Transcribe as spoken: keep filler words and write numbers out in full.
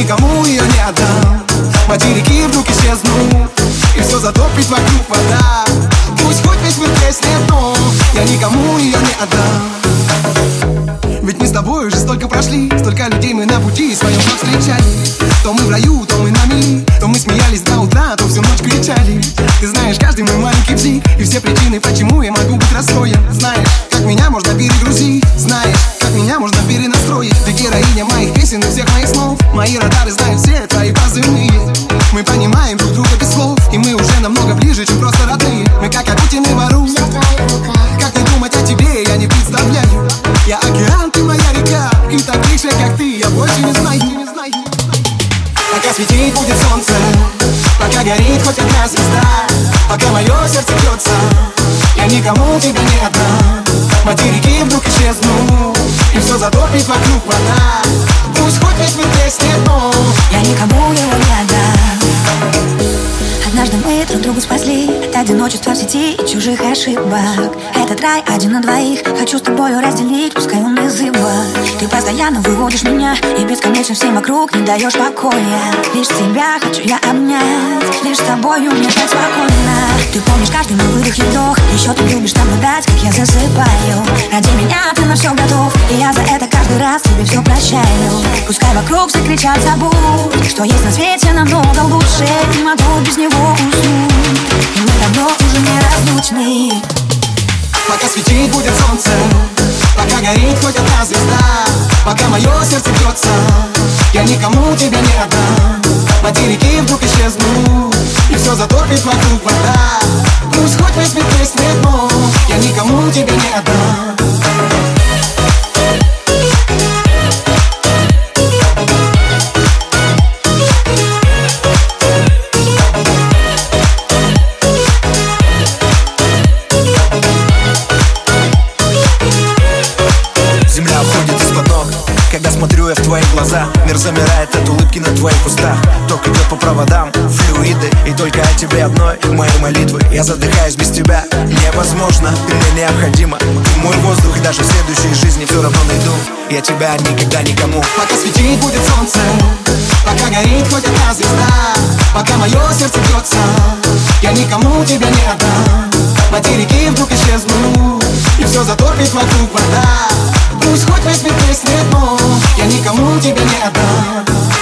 никому ее не отдам. Материки вдруг исчезнут, и все затопит вокруг вода. Пусть хоть весь мир треснет, но я никому ее не отдам. Ведь мы с тобой уже столько прошли, столько людей мы на пути своем повстречали. То мы в раю, то мы на мели, то мы смеялись до утра, то всю ночь кричали. Ты знаешь каждый мой маленький бзик и все причины, почему я могу быть расстроен. Знаешь, как меня можно перегрузить, знаешь, как меня можно перенастроить. Ты героиня моих песен и всех моих снов. Мои радары знают все твои позывные. Мы понимаем друг друга без слов, и мы уже намного ближе, чем просто родные. Мы как Агутин и Вару. Как не думать о тебе, я не представляю. Я океан, ты моя река, и таких же, как ты, я больше не знаю, не знаю. Пока светить будет солнце, пока горит хоть одна звезда, пока мое сердце бьется, я никому тебя не отдам. Материки вдруг исчезнут, и все затопит вокруг вода. Пусть хоть весь мир треснет, но я никому его не отдам. Однажды мы друг друга спасли от одиночества в сети и чужих ошибок. Этот рай один на двоих хочу с тобою разделить, пускай он изыва. Ты постоянно выводишь меня, и бесконечно всем вокруг не даешь покоя. Лишь тебя хочу я обнять, лишь с тобою мне так спокойно. Ты помнишь каждый мой выдох и вдох, еще ты любишь наблюдать, как я засыпаю. Ради меня ты на все готов, и я за это каждый раз тебе все прощаю. Пускай вокруг все кричат забудь, что есть на свете намного лучше, не могу без него уснуть, и мы давно уже неразлучны. Пока светить будет солнце, пока горит хоть одна звезда, пока мое сердце бьется, я никому тебя не отдам. Материки вдруг исчезнут, и все затопит вокруг вода. Пусть хоть весь мир треснет, но я никому тебя не отдам. Земля уходит из-под ног, когда смотрю я в твои глаза. Мир замирает от улыбки на твоих устах. Ток идет по проводам, флюиды, и только о тебе одной мои молитвы. Я задыхаюсь без тебя, невозможно, ты мне необходима. Ты мой воздух, и даже в следующей жизни все равно найду я тебя никогда никому. Пока светить будет солнце, пока горит хоть одна звезда, пока мое сердце бьется, я никому тебя не отдам. Материки вдруг исчезнут, и все затопит вокруг вода. Пусть хоть весь мир треснет, но я никому тебя не отдам.